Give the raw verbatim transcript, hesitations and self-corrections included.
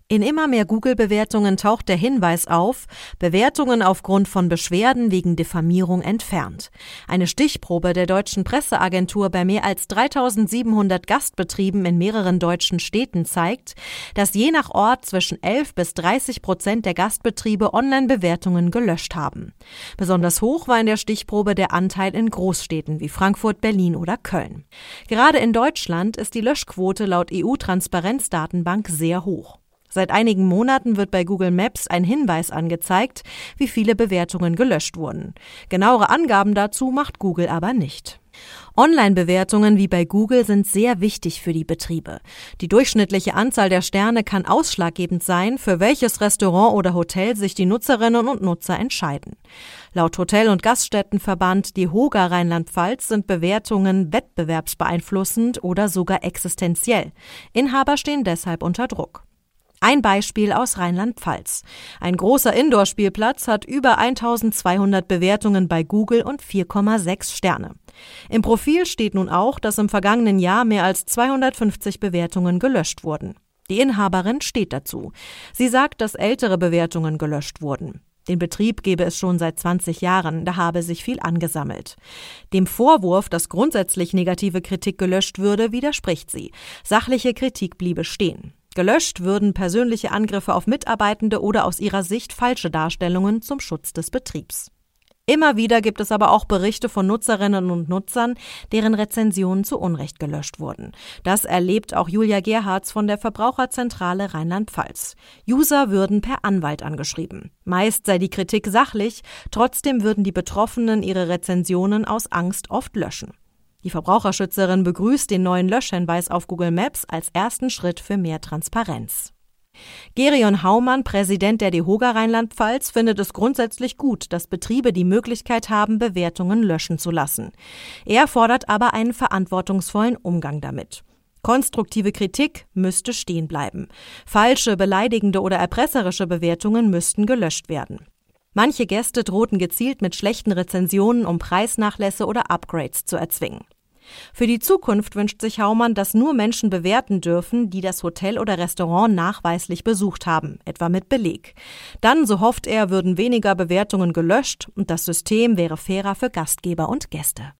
In immer mehr Google-Bewertungen taucht der Hinweis auf, Bewertungen aufgrund von Beschwerden wegen Diffamierung entfernt. Eine Stichprobe der deutschen Presseagentur bei mehr als dreitausendsiebenhundert Gastbetrieben in mehreren deutschen Städten zeigt, dass je nach Ort zwischen elf bis dreißig Prozent der Gastbetriebe Online-Bewertungen gelöscht haben. Besonders hoch war in der Stichprobe der Anteil in Großstädten wie Frankfurt, Berlin oder Köln. Gerade in Deutschland ist die Löschquote laut E U-Transparenzdatenbank sehr hoch. Seit einigen Monaten wird bei Google Maps ein Hinweis angezeigt, wie viele Bewertungen gelöscht wurden. Genauere Angaben dazu macht Google aber nicht. Online-Bewertungen wie bei Google sind sehr wichtig für die Betriebe. Die durchschnittliche Anzahl der Sterne kann ausschlaggebend sein, für welches Restaurant oder Hotel sich die Nutzerinnen und Nutzer entscheiden. Laut Hotel- und Gaststättenverband DEHOGA Rheinland-Pfalz sind Bewertungen wettbewerbsbeeinflussend oder sogar existenziell. Inhaber stehen deshalb unter Druck. Ein Beispiel aus Rheinland-Pfalz. Ein großer Indoor-Spielplatz hat über eintausendzweihundert Bewertungen bei Google und vier Komma sechs Sterne. Im Profil steht nun auch, dass im vergangenen Jahr mehr als zweihundertfünfzig Bewertungen gelöscht wurden. Die Inhaberin steht dazu. Sie sagt, dass ältere Bewertungen gelöscht wurden. Den Betrieb gebe es schon seit zwanzig Jahren, da habe sich viel angesammelt. Dem Vorwurf, dass grundsätzlich negative Kritik gelöscht würde, widerspricht sie. Sachliche Kritik bliebe stehen. Gelöscht würden persönliche Angriffe auf Mitarbeitende oder aus ihrer Sicht falsche Darstellungen zum Schutz des Betriebs. Immer wieder gibt es aber auch Berichte von Nutzerinnen und Nutzern, deren Rezensionen zu Unrecht gelöscht wurden. Das erlebt auch Julia Gerhards von der Verbraucherzentrale Rheinland-Pfalz. User würden per Anwalt angeschrieben. Meist sei die Kritik sachlich, trotzdem würden die Betroffenen ihre Rezensionen aus Angst oft löschen. Die Verbraucherschützerin begrüßt den neuen Löschhinweis auf Google Maps als ersten Schritt für mehr Transparenz. Gerion Haumann, Präsident der DEHOGA Rheinland-Pfalz, findet es grundsätzlich gut, dass Betriebe die Möglichkeit haben, Bewertungen löschen zu lassen. Er fordert aber einen verantwortungsvollen Umgang damit. Konstruktive Kritik müsste stehen bleiben. Falsche, beleidigende oder erpresserische Bewertungen müssten gelöscht werden. Manche Gäste drohten gezielt mit schlechten Rezensionen, um Preisnachlässe oder Upgrades zu erzwingen. Für die Zukunft wünscht sich Haumann, dass nur Menschen bewerten dürfen, die das Hotel oder Restaurant nachweislich besucht haben, etwa mit Beleg. Dann, so hofft er, würden weniger Bewertungen gelöscht und das System wäre fairer für Gastgeber und Gäste.